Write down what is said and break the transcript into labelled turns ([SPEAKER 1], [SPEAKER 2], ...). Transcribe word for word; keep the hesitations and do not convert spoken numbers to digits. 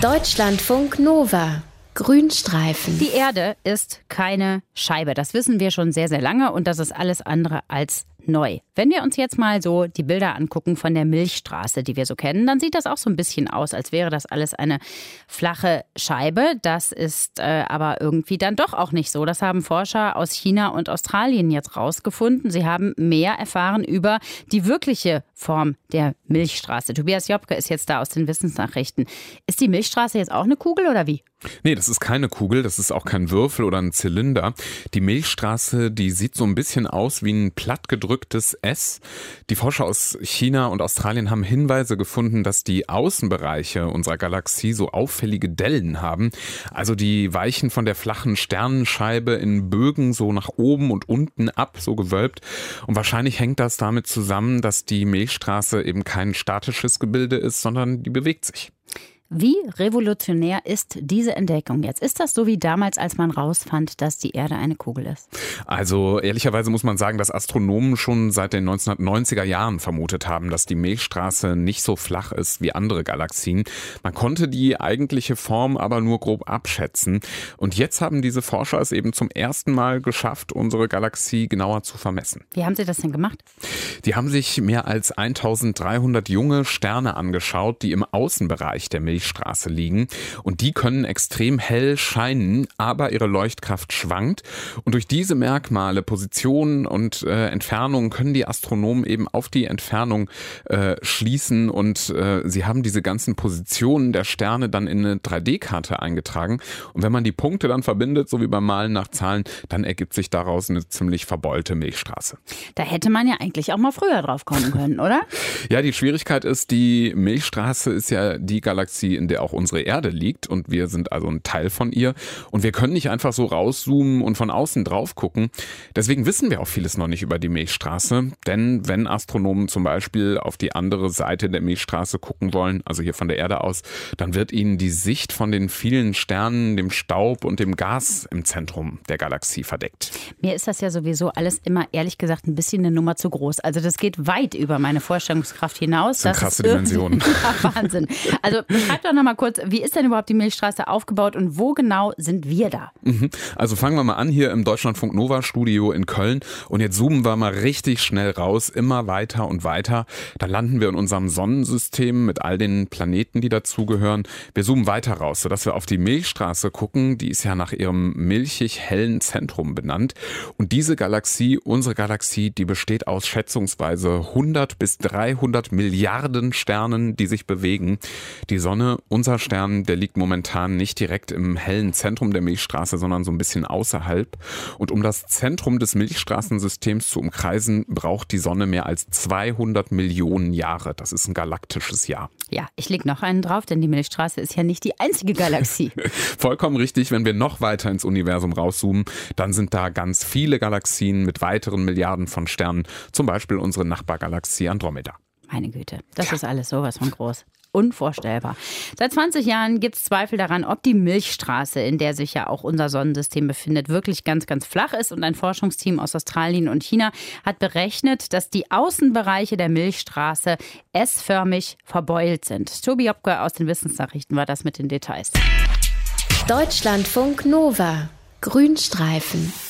[SPEAKER 1] Deutschlandfunk Nova. Grünstreifen.
[SPEAKER 2] Die Erde ist keine Scheibe. Das wissen wir schon sehr, sehr lange und das ist alles andere als neu. Wenn wir uns jetzt mal so die Bilder angucken von der Milchstraße, die wir so kennen, dann sieht das auch so ein bisschen aus, als wäre das alles eine flache Scheibe. Das ist äh, aber irgendwie dann doch auch nicht so. Das haben Forscher aus China und Australien jetzt rausgefunden. Sie haben mehr erfahren über die wirkliche Form der Milchstraße. Tobias Jopke ist jetzt da aus den Wissensnachrichten. Ist die Milchstraße jetzt auch eine Kugel oder wie?
[SPEAKER 3] Nee, das ist keine Kugel, das ist auch kein Würfel oder ein Zylinder. Die Milchstraße, die sieht so ein bisschen aus wie ein plattgedrücktes S. Die Forscher aus China und Australien haben Hinweise gefunden, dass die Außenbereiche unserer Galaxie so auffällige Dellen haben. Also die weichen von der flachen Sternenscheibe in Bögen so nach oben und unten ab, so gewölbt. Und wahrscheinlich hängt das damit zusammen, dass die Milchstraße eben kein statisches Gebilde ist, sondern die bewegt sich.
[SPEAKER 2] Wie revolutionär ist diese Entdeckung jetzt? Ist das so wie damals, als man rausfand, dass die Erde eine Kugel ist?
[SPEAKER 3] Also ehrlicherweise muss man sagen, dass Astronomen schon seit den neunzehnhundertneunziger Jahren vermutet haben, dass die Milchstraße nicht so flach ist wie andere Galaxien. Man konnte die eigentliche Form aber nur grob abschätzen. Und jetzt haben diese Forscher es eben zum ersten Mal geschafft, unsere Galaxie genauer zu vermessen.
[SPEAKER 2] Wie haben sie das denn gemacht?
[SPEAKER 3] Die haben sich mehr als eintausenddreihundert junge Sterne angeschaut, die im Außenbereich der Milchstraße Straße liegen und die können extrem hell scheinen, aber ihre Leuchtkraft schwankt und durch diese Merkmale, Positionen und äh, Entfernungen können die Astronomen eben auf die Entfernung äh, schließen und äh, sie haben diese ganzen Positionen der Sterne dann in eine drei D Karte eingetragen und wenn man die Punkte dann verbindet, so wie beim Malen nach Zahlen, dann ergibt sich daraus eine ziemlich verbeulte Milchstraße.
[SPEAKER 2] Da hätte man ja eigentlich auch mal früher drauf kommen können, oder?
[SPEAKER 3] Ja, die Schwierigkeit ist, die Milchstraße ist ja die Galaxie, in der auch unsere Erde liegt und wir sind also ein Teil von ihr und wir können nicht einfach so rauszoomen und von außen drauf gucken. Deswegen wissen wir auch vieles noch nicht über die Milchstraße, denn wenn Astronomen zum Beispiel auf die andere Seite der Milchstraße gucken wollen, also hier von der Erde aus, dann wird ihnen die Sicht von den vielen Sternen, dem Staub und dem Gas im Zentrum der Galaxie verdeckt.
[SPEAKER 2] Mir ist das ja sowieso alles immer, ehrlich gesagt, ein bisschen eine Nummer zu groß. Also das geht weit über meine Vorstellungskraft hinaus.
[SPEAKER 3] Das sind krasse Dimensionen.
[SPEAKER 2] Ja, Wahnsinn. Also beschreib doch noch mal kurz, wie ist denn überhaupt die Milchstraße aufgebaut und wo genau sind wir da?
[SPEAKER 3] Also fangen wir mal an hier im Deutschlandfunk Nova Studio in Köln und jetzt zoomen wir mal richtig schnell raus, immer weiter und weiter. Dann landen wir in unserem Sonnensystem mit all den Planeten, die dazugehören. Wir zoomen weiter raus, sodass wir auf die Milchstraße gucken. Die ist ja nach ihrem milchig hellen Zentrum benannt. Und diese Galaxie, unsere Galaxie, die besteht aus schätzungsweise hundert bis dreihundert Milliarden Sternen, die sich bewegen. Die Sonne, unser Stern, der liegt momentan nicht direkt im hellen Zentrum der Milchstraße, sondern so ein bisschen außerhalb. Und um das Zentrum des Milchstraßensystems zu umkreisen, braucht die Sonne mehr als zweihundert Millionen Jahre. Das ist ein galaktisches Jahr.
[SPEAKER 2] Ja, ich leg noch einen drauf, denn die Milchstraße ist ja nicht die einzige Galaxie.
[SPEAKER 3] Vollkommen richtig. Wenn wir noch weiter ins Universum rauszoomen, dann sind da ganz viele Galaxien mit weiteren Milliarden von Sternen. Zum Beispiel unsere Nachbargalaxie Andromeda.
[SPEAKER 2] Meine Güte, das
[SPEAKER 3] ja.
[SPEAKER 2] ist alles sowas von groß. Unvorstellbar. Seit zwanzig Jahren gibt es Zweifel daran, ob die Milchstraße, in der sich ja auch unser Sonnensystem befindet, wirklich ganz, ganz flach ist. Und ein Forschungsteam aus Australien und China hat berechnet, dass die Außenbereiche der Milchstraße S-förmig verbeult sind. Tobi Jopke aus den Wissensnachrichten war das mit den Details.
[SPEAKER 1] Deutschlandfunk Nova. Grünstreifen.